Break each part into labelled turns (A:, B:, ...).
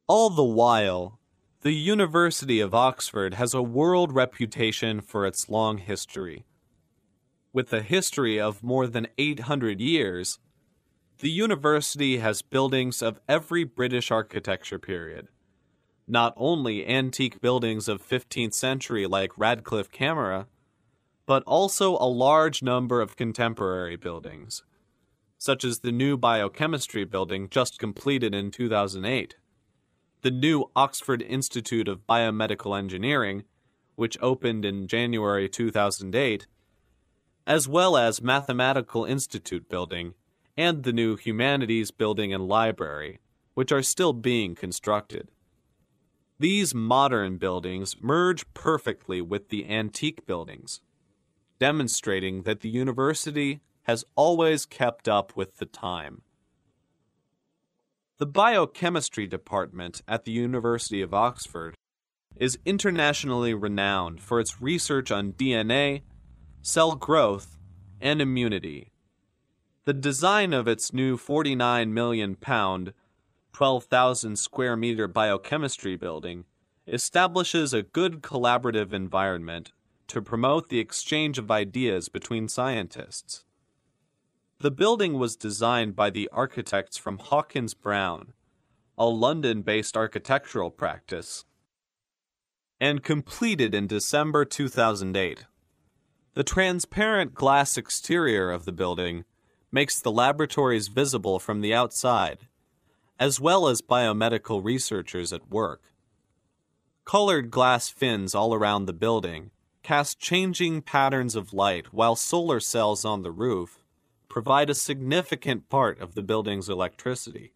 A: All the while, the University of Oxford has a world reputation for its long history. With a history of more than 800 years, the university has buildings of every British architecture period. Not only antique buildings of 15th century like Radcliffe Camera, but also a large number of contemporary buildings, such as the new biochemistry building just completed in 2008, the new Oxford Institute of Biomedical Engineering, which opened in January 2008, as well as Mathematical Institute building and the new Humanities building and library, which are still being constructed. These modern buildings merge perfectly with the antique buildings, demonstrating that the university has always kept up with the time. The biochemistry department at the University of Oxford is internationally renowned for its research on DNA, cell growth, and immunity. The design of its new £49 million, 12,000 square meter biochemistry building establishes a good collaborative environment to promote the exchange of ideas between scientists. The building was designed by the architects from Hawkins Brown, a London-based architectural practice, and completed in December 2008. The transparent glass exterior of the building makes the laboratories visible from the outside, as well as biomedical researchers at work. Colored glass fins all around the building cast changing patterns of light, while solar cells on the roof provide a significant part of the building's electricity.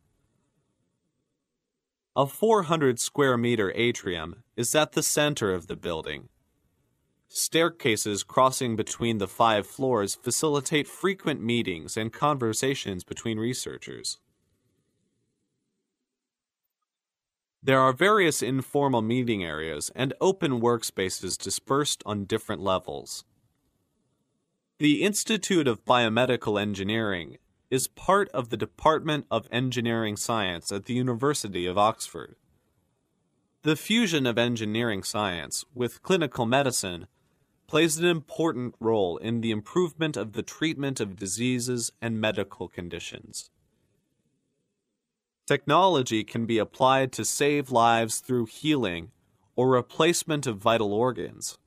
A: A 400 square meter atrium is at the center of the building. Staircases crossing between the 5 floors facilitate frequent meetings and conversations between researchers. There are various informal meeting areas and open workspaces dispersed on different levels. The Institute of Biomedical Engineering is part of the Department of Engineering Science at the University of Oxford. The fusion of engineering science with clinical medicine plays an important role in the improvement of the treatment of diseases and medical conditions. Technology can be applied to save lives through healing or replacement of vital organs.